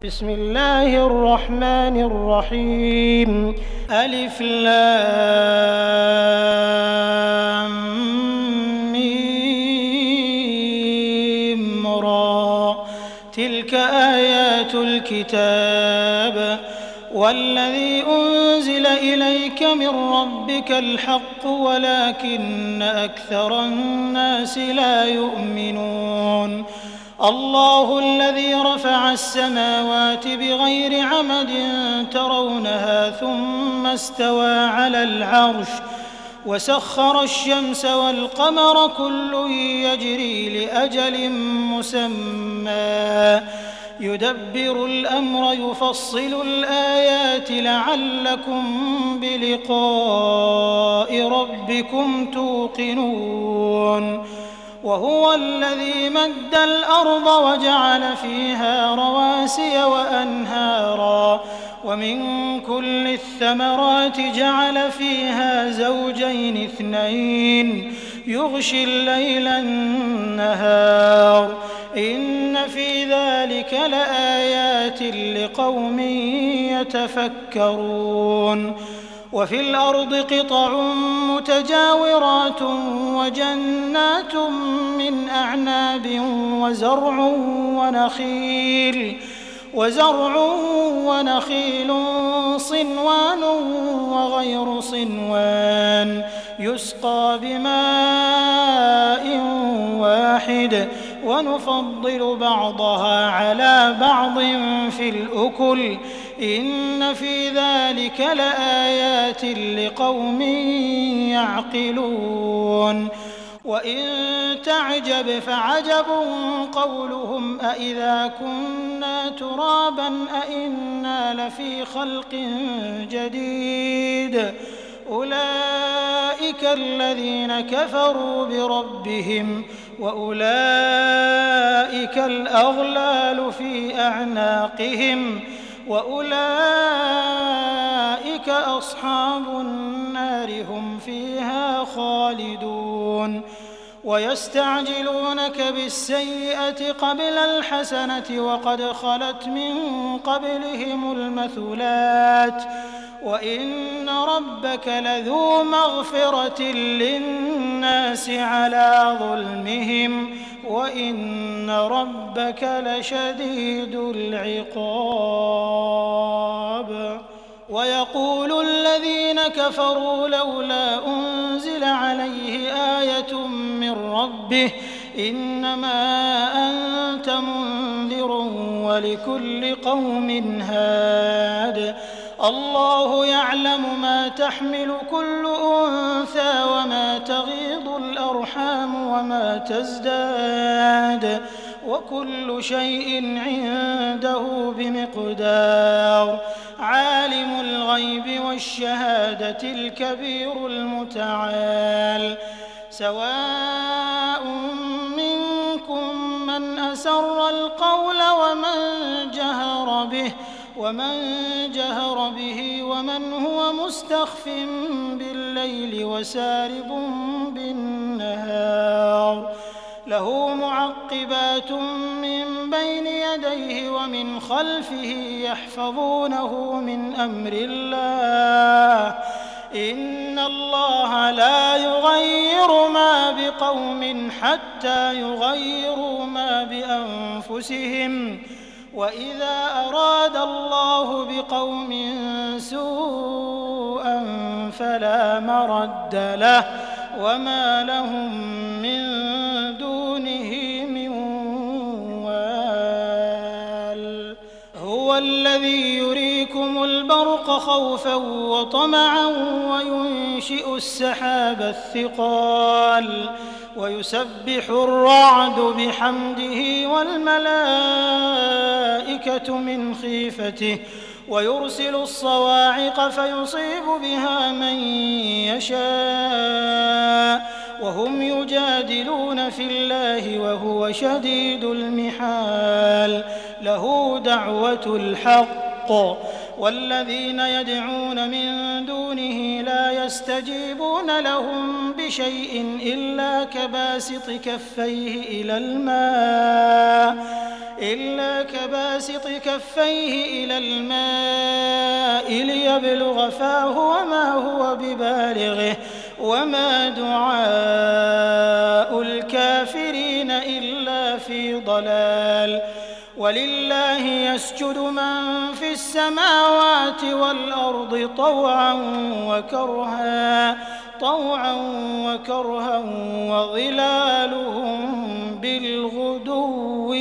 بسم الله الرحمن الرحيم. ألف لام ميم را. تلك آيات الكتاب والذي أنزل إليك من ربك الحق ولكن أكثر الناس لا يؤمنون. الله الذي رفع السماوات بغير عمد ترونها ثم استوى على العرش وسخر الشمس والقمر كل يجري لأجل مسمى يدبر الأمر يفصل الآيات لعلكم بلقاء ربكم توقنون. وهو الذي مد الأرض وجعل فيها رواسي وأنهارا ومن كل الثمرات جعل فيها زوجين اثنين يغشي الليل النهار إن في ذلك لآيات لقوم يتفكرون. وفي الأرض قطع متجاورات وجنات من أعناب وزرع ونخيل صنوان وغير صنوان يسقى بماء واحد ونفضل بعضها على بعض في الأكل إن في ذلك لآيات لقوم يعقلون. وإن تعجب فعجب قولهم أإذا كنا ترابا أإنا لفي خلق جديد أولئك الذين كفروا بربهم وأولئك الأغلال في أعناقهم وأولئك أصحاب النار هم فيها خالدون. ويستعجلونك بالسيئة قبل الحسنة وقد خلت من قبلهم المثلات وإن ربك لذو مغفرة للناس على ظلمهم وإن ربك لشديد العقاب. ويقول الذين كفروا لولا أنزل عليه آية من ربه إنما أنت منذر ولكل قوم هاد الله يعلم ما تحمل كل أنثى وما تغيض الأرحام وما تزداد وكل شيء عنده بمقدار. عالم الغيب والشهادة الكبير المتعال. سواء منكم من أسر القول ومن جهر به ومن هو مستخف بالليل وسارب بالنهار. له معقبات من بين يديه ومن خلفه يحفظونه من أمر الله إن الله لا يغير ما بقوم حتى يغيروا ما بأنفسهم وإذا أراد الله بقوم سوءا فلا مرد له وما لهم من دونه من وال. هو الذي يريكم البرق خوفا وطمعا وينشئ السحاب الثقال ويسبح الرعد بحمده والملائكة من خيفته ويرسل الصواعق فيصيب بها من يشاء وهم يجادلون في الله وهو شديد المحال. له دعوة الحق والذين يدعون من دونه لا يستجيبون لهم بشيء إلا كباسط كفيه إلى الماء إلا كباسط كفيه إلى الماء ليبلغ فاه وما هو ببالغه وما دعاء الكافرين إلا في ضلال ولله يسجد من في السماوات والأرض طوعا وكرها وظلالهم بالغدو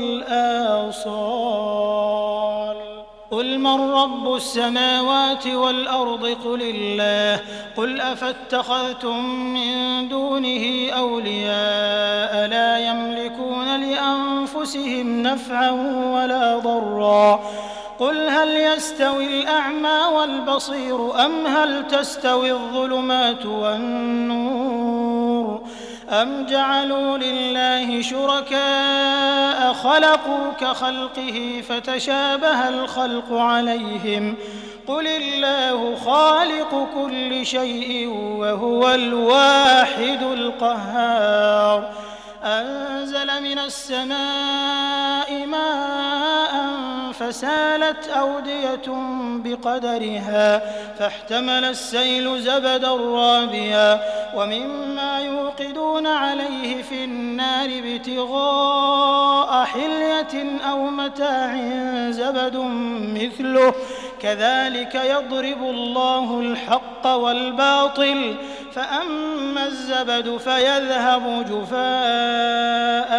والآصال قل من رب السماوات والأرض قل الله قل أفاتخذتم من دونه أولياء لا يملكون لأنفسهم نفعا ولا ضرا قل هل يستوي الأعمى والبصير أم هل تستوي الظلمات والنور أم جعلوا لله شركاء خلقوا كخلقه فتشابه الخلق عليهم قل الله خالق كل شيء وهو الواحد القهار أنزل من السماء ماء فسالت أودية بقدرها فاحتمل السيل زبدا رابيا ومما يوقدون عليه في النار ابتغاء حلية أو متاع زبد مثله كذلك يضرب الله الحق والباطل فأما الزبد فيذهب جفاء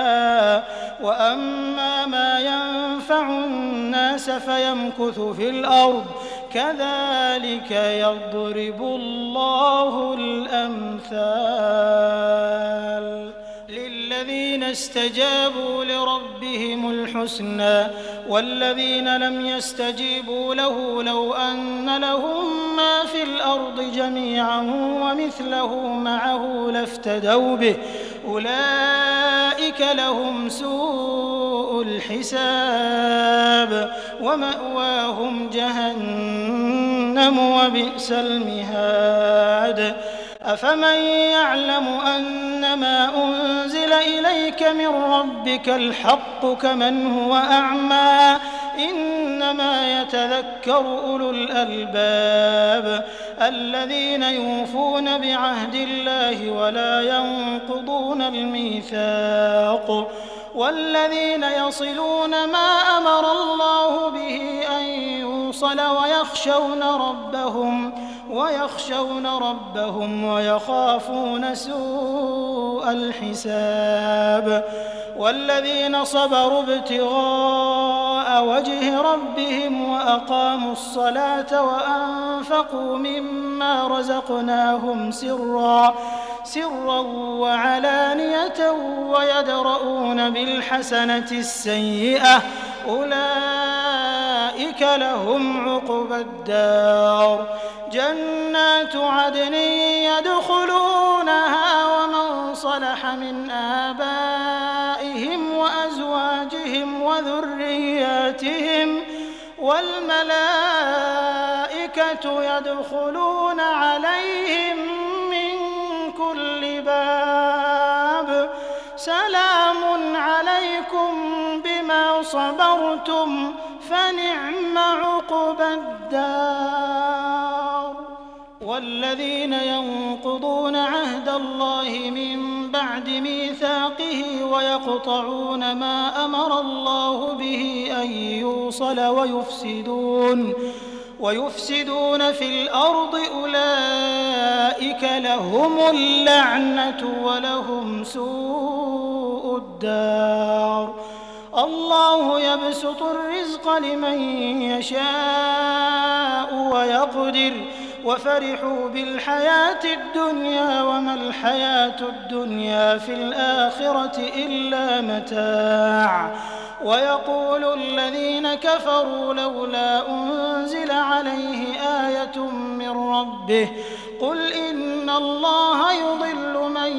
وأما ما ينفع الناس فيمكث في الأرض كذلك يضرب الله الأمثال للذين استجابوا لربهم الحسنى والذين لم يستجيبوا له لو أن لهم ما في الأرض جميعا ومثله معه لافتدوا به أولئك لهم سوء الحساب ومأواهم جهنم وبئس المهاد أفمن يعلم أنما أنزل إليك من ربك الحق كمن هو أعمى إنما يتذكر أولو الألباب الذين يوفون بعهد الله ولا ينقضون الميثاق والذين يصلون ما أمر الله به أن يوصل ويخشون ربهم ويخافون سوء الحساب والذين صبروا ابتغاء وجه ربهم وأقاموا الصلاة وأنفقوا مما رزقناهم سرا وعلانية ويدرؤون بالحسنة السيئة أولئك لهم عقبى الدار جنات عدن يدخلونها ومن صلح من آبائهم وأزواجهم وذرياتهم والملائكة يدخلون عليهم من كل باب سلام عليكم بما صبرتم فنعم عقبى الدار والذين ينقضون عهد الله من بعد ميثاقه ويقطعون ما أمر الله به أن يوصل ويفسدون في الأرض أولئك لهم اللعنة ولهم سوء الدار الله يبسط الرزق لمن يشاء ويقدر وفرحوا بالحياة الدنيا وما الحياة الدنيا في الآخرة إلا متاع ويقول الذين كفروا لولا أنزل عليه آية من ربه قل إن الله يضل من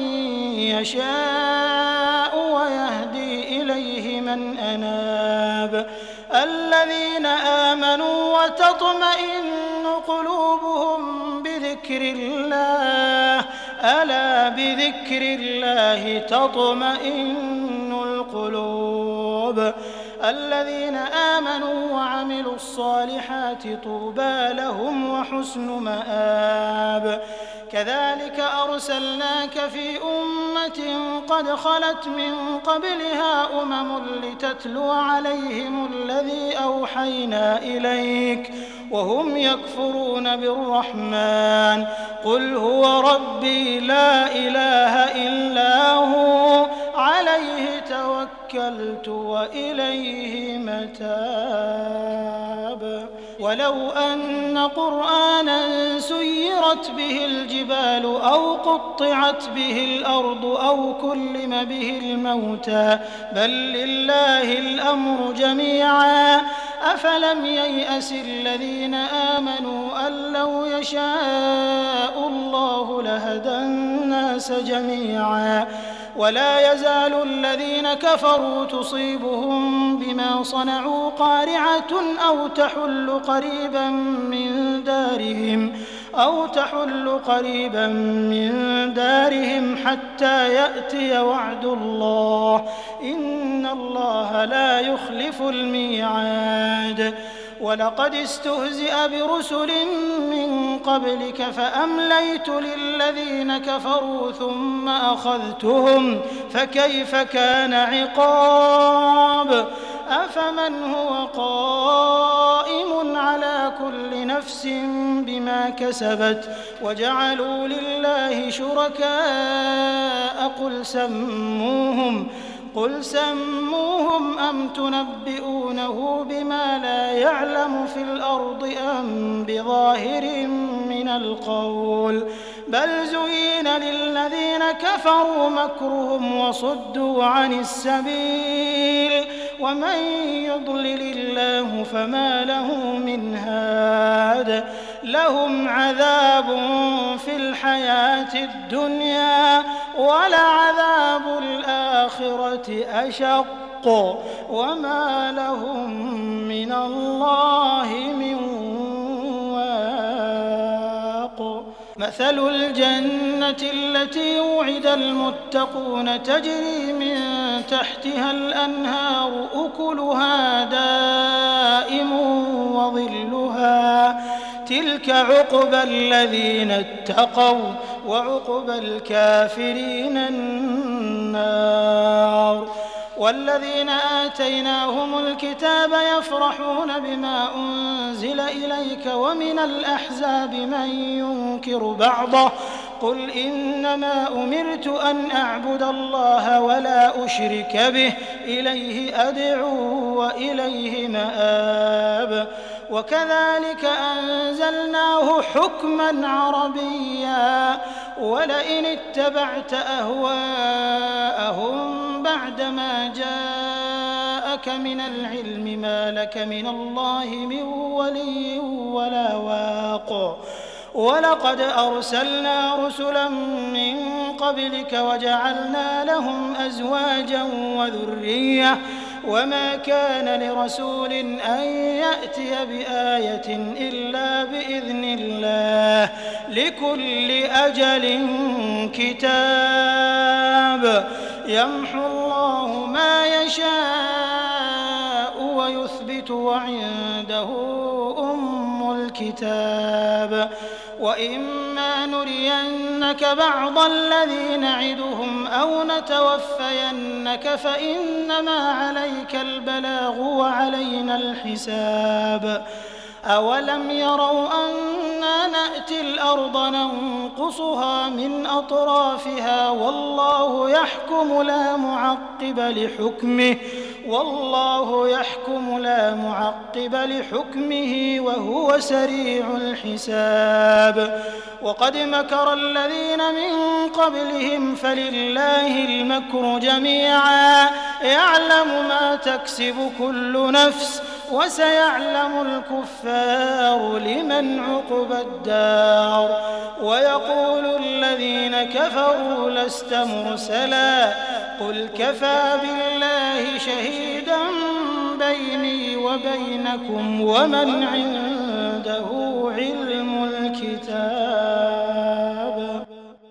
يشاء ويهدي إليه من أناب الذين آمنوا وتطمئن قلوبهم بذكر الله ألا بذكر الله تطمئن القلوب الذين آمنوا وعملوا الصالحات طوبى لهم وحسن مآب. كذلك أرسلناك في أمة قد خلت من قبلها لتتلو عليهم الذي أوحينا إليك وهم يكفرون بالرحمن قل هو ربي لا إله إلا هو عليه توكلت وإليه متاب. ولو أن قرآنا سيرت به الجبال أو قطعت به الأرض أو كلم به الموتى بل لله الأمر جميعا أفلم ييأس الذين آمنوا أن لو يشاء الله لهدى الناس جميعا ولا يزال الذين كفروا تصيبهم بما صنعوا قارعة أو تحل قريبا من دارهم حتى يأتي وعد الله إن الله لا يخلف الميعاد. ولقد استهزئ برسل من قبلك فأمليت للذين كفروا ثم أخذتهم فكيف كان عقاب. أفمن هو قائم على كل نفس بما كسبت وجعلوا لله شركاء قل سموهم أم تنبئونه بما لا يعلم في الأرض أم بظاهر من القول بل زين للذين كفروا مكرهم وصدوا عن السبيل ومن يضلل الله فما له من هاد. لهم عذاب في الحياة الدنيا ولعذاب الآخرة أشق وما لهم من الله من واق. مثل الجنة التي وعد المتقون تجري من تحتها الأنهار أكلها دائم وظلها تلك عقبى الذين اتقوا وعقبى الكافرين النار. والذين آتيناهم الكتاب يفرحون بما أنزل إليك ومن الأحزاب من ينكر بعضه قل إنما أمرت أن أعبد الله ولا أشرك به إليه أدعو وإليه مآب. وكذلك أنزلناه حكما عربيا ولئن اتبعت أهواءهم بعدما جاءك من العلم ما لك من الله من ولي ولا واق. ولقد أرسلنا رسلا من قبلك وجعلنا لهم أزواجا وذرية وما كان لرسول أن يأتي بآية إلا بإذن الله لكل أجل كتاب يمحو الله ما يشاء ويثبت وعنده أم الكتاب. وإما نرينك بعض الذي نعدهم أو نتوفينك فإنما عليك البلاغ وعلينا الحساب. أولم يروا أنا نأتي الأرض ننقصها من أطرافها والله يحكم لا معقب لحكمه وهو سريع الحساب. وقد مكر الذين من قبلهم فلله المكر جميعا يعلم ما تكسب كل نفس وسيعلم الكفار لمن عقبى الدار. ويقول الذين كفروا لست مرسلا قل كفى بالله شهيدا بيني وبينكم ومن عنده علم الكتاب.